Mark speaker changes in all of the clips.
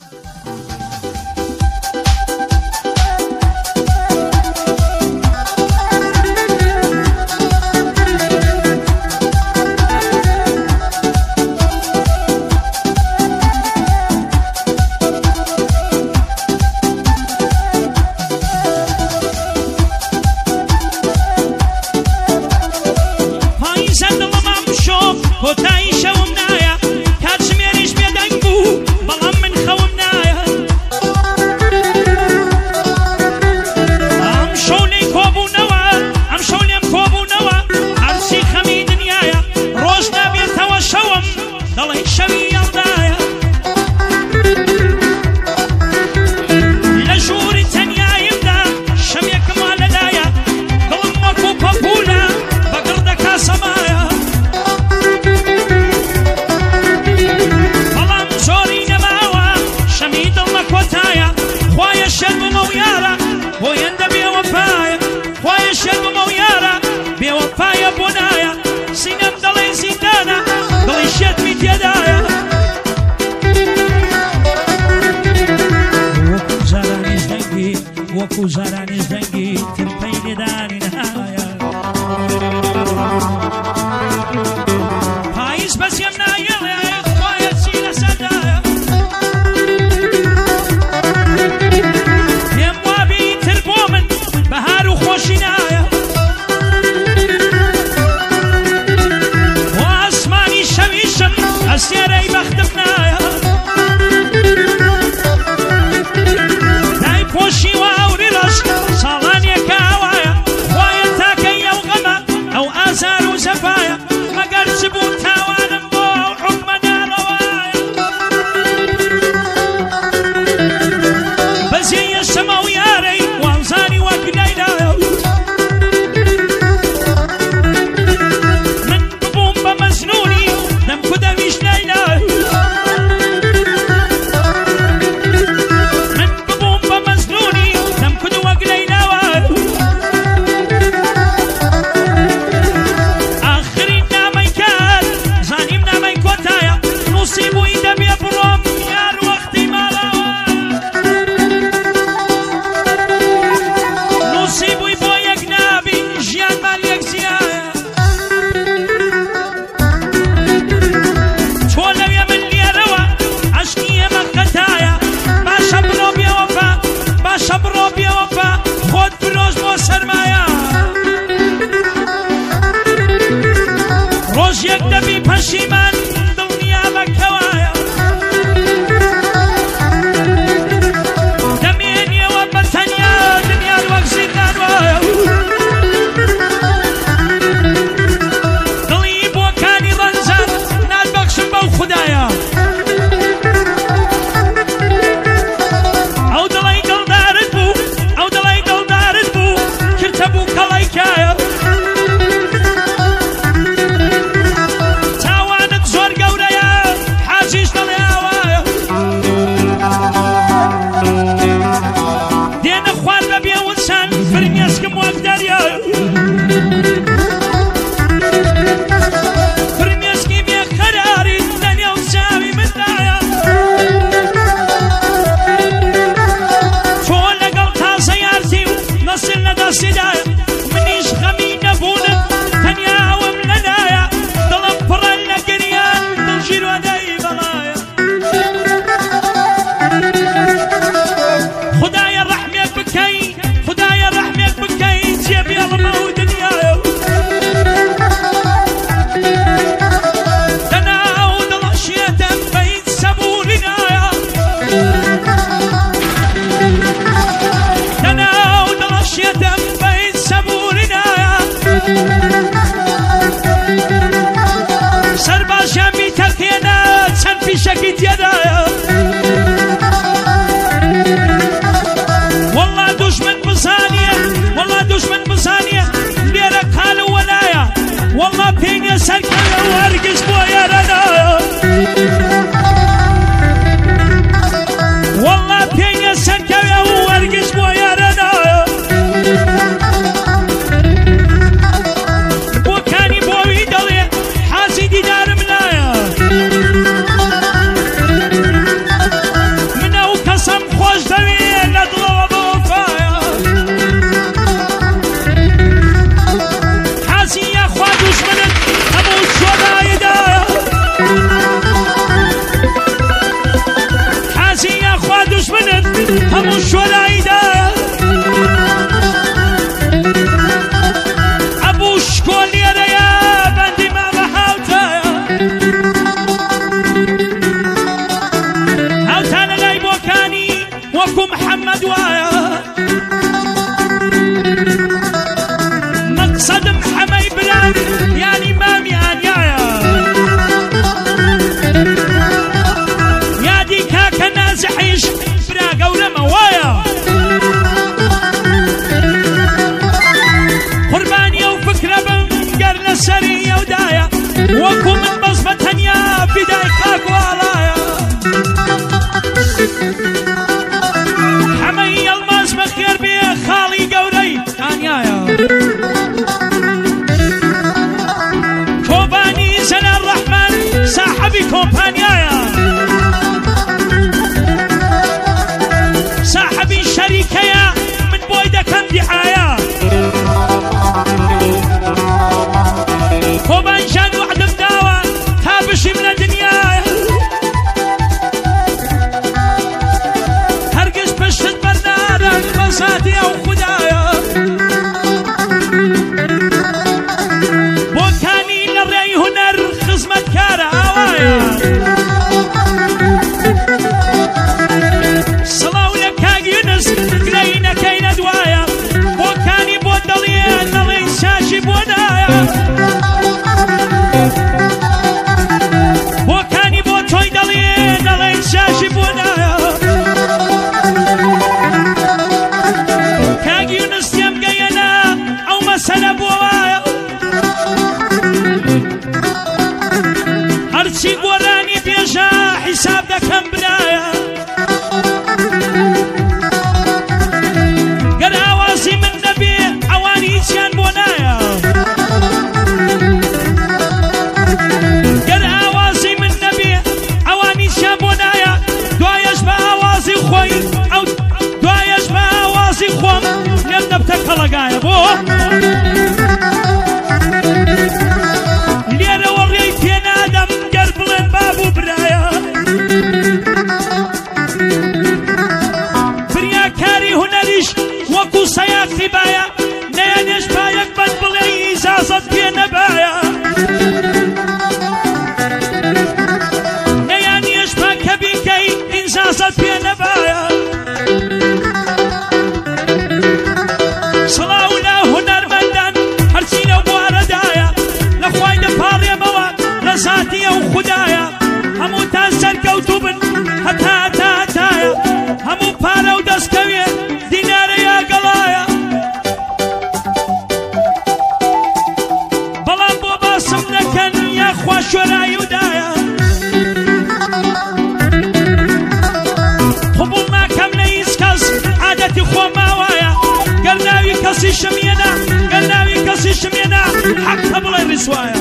Speaker 1: وجراني زنقي تلبين داني نهاية فايز بس يمنا يا اخويا تسينا سدايا يم وابي تربومن بهار وخوشنايا واسماني شويشن السيري بختفنايا داي بوشي صالانيا كاوايا وايا تاكيا وغما او ازار وزفايا ما قال سبوت تاوان مبو حكمنا روايا بزي السما وياري وانزاني وقليلا من بومبا مزنوني لم كدا مش ليلى يكتفي بهالشيمان دنيا بكوايا دمين يا وبتنيا دنيا الوقت دانوايا قليب وكاني ضنزر نال بخشن بو خدايا او دلي قل دارد بو او دلي قل دارد بو كرتبو كلايكايا شكيت يدايا والله دشمن بصانية والله دشمن بصانية ليرك خالو ولايا والله بيني سركة وارقص بويا رنايا والله بيني سركة وارقص بويا رنايا وكاني بوي دلي حاسدي دار ملايا همون شورایی دایە ئەبوو شکۆلیێرەیە بەندی ماوە هاوتایە هاوتانە لای بۆکانی وەکو محەممەد وایە مەقسەدم حەمەی بران یانی مامیان یایە یادی کاکە نازحیش برا گەورەمە وایە قوربانی ئەو فکرە بم گەر لەسەری ئەودایە وەکو من بەس بە تەنیا فیدای کاک واڵایە حەمەی ئەڵماس بەخێر بێ خاڵی گەورەی ئانیایە کۆبانی زەنان ڕەحمان ساحەبی کۆمپانیایە ساحەبی شەریکەیە من بۆی دەکەم دیعایە کۆبانشان وعدم داوە تا بشیم لە دنیایە هەرگیز پشتت بەردارن بەزاتی ئەو خودایە بۆکانی لە ڕێی هونەر خزمەتکارە ئاوایە سڵاو لە کاک یونس گرەینەکەی نەدوایە بۆکانی بۆ دەڵێ نەڵێی ساشی بۆ نایە بۆکانی بۆ تۆی دەڵێ نەڵێی ساشی بۆ نایە کاک یونس تێم گەیەنە ئەو مەسەلە بۆ وایە هەرچی گۆرانی بێژە حیساب دەکەم برایە گەر ئاوازی من نەبێ ئەوانی هیچیان بۆ نایە گەر ئاوازی من نەبێ ئەوانی هیچیان بۆ نایە دوایەش بە ئاوازی خۆی ئەو دوایەش بە ئاوازی خۆم لێم دەبتە کەڵەگایە بۆ لێرەوە ڕێی پێنادەم گەر بڵێن بابوو برایە بریاکاری هونەریش وەکو سەیاقی باە نەیانێش پایەک بەد بڵێ ئیجازەت پێ نەبایە نەیانێش پا کە بیکەی ئیجازەت پێ نەبایە سڵاو لە هونەرمەندان هەرچی لەو بوارەدایە لە خوای دەپاڵێمەوە لە زاتی ئەو خودایە هەمووتان سەرکەوتوو بن هەتا هەتایە هەموو پارە و دەستکەوێ دینارە یا گەڵایە بەڵام بۆ باسم نەکەن یاخوا شۆرایی ودایە قبوڵ ناکەم لە هیچ کەس عادەتی خۆم ماوایە گەر ناوی کەسی شمێنە گەر ناوی کەسی شمێنە حەقە بڵێ ڕیسوایە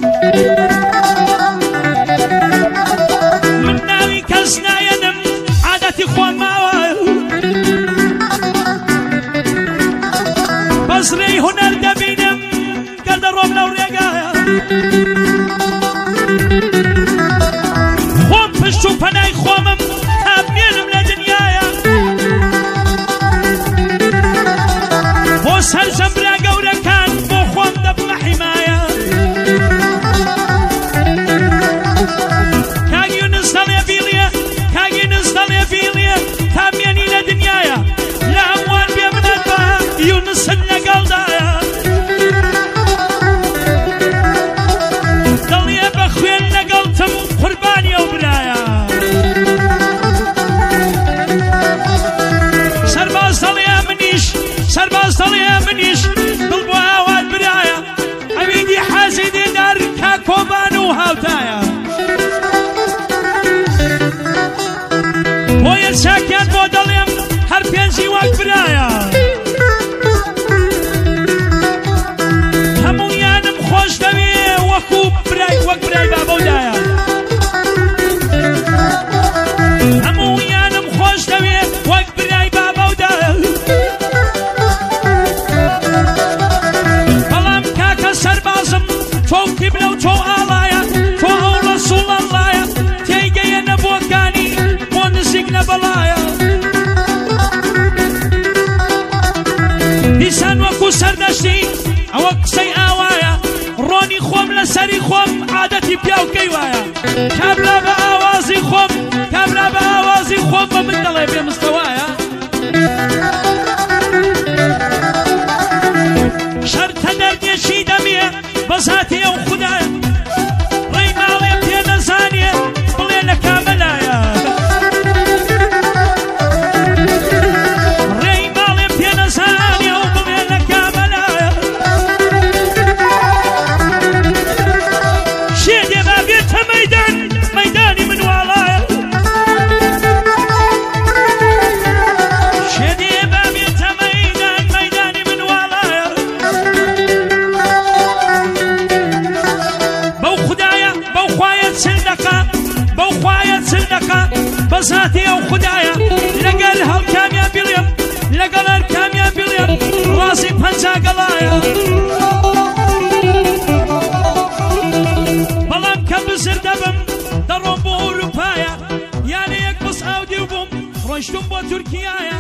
Speaker 1: من ناوی کەس نایەنم عادەتی خۆم ماوایە بەس ڕێی هونەر دەبینم گەر دەڕۆم لەو ڕێگایە خۆم پشت و پەنای خۆمم تا بمێنم لە دنیایە بۆ سەرجەم برا گەورەکان بۆ خۆم دەبمە حیمایە کاک یونس دەڵێ بیڵیە کاک یونس دەڵێ بیڵیە تا بمێنی لە دنیایە لە هەمووان بێ منەت بە یونست لەگەڵدایە دڵیە بە خوێن لەگەڵتم قوربانی ئەو برایە سەرباز دەڵێ منیش سەرباز دەڵێ منیش دڵ بۆ ئاوات برایە ئەویدی حەزی دێدار کا کۆبان و هاوتایە بۆ یەرچاکیان بۆ دەڵێم هەر پێنجی وەک برایە هەموویانم خۆش دەوێ وەکو برای وەک برای بابەودایە هەموویانم خۆش دەوێ وەک برای بابەودایە بەڵام کاکە سەربازم تۆ قیبلە و تۆ ئاڵایە تۆ ئەو ڕەسوڵ ئەڵایە تێیگەیەنە بۆکانی بۆ نزیک نەبەڵایە بەساتی ئەو خوددایە لەگەر هەڵکامیان بڵێم لەگەڵ هەرکامیان بڵێم ڕاستی پەنجا گەڵایە بەڵام کە بزر دەبم دەڕۆم بۆ ئەوروپایە یانە یەک بەس ئاودی بووم ڕۆیشتم بۆ تورکیایە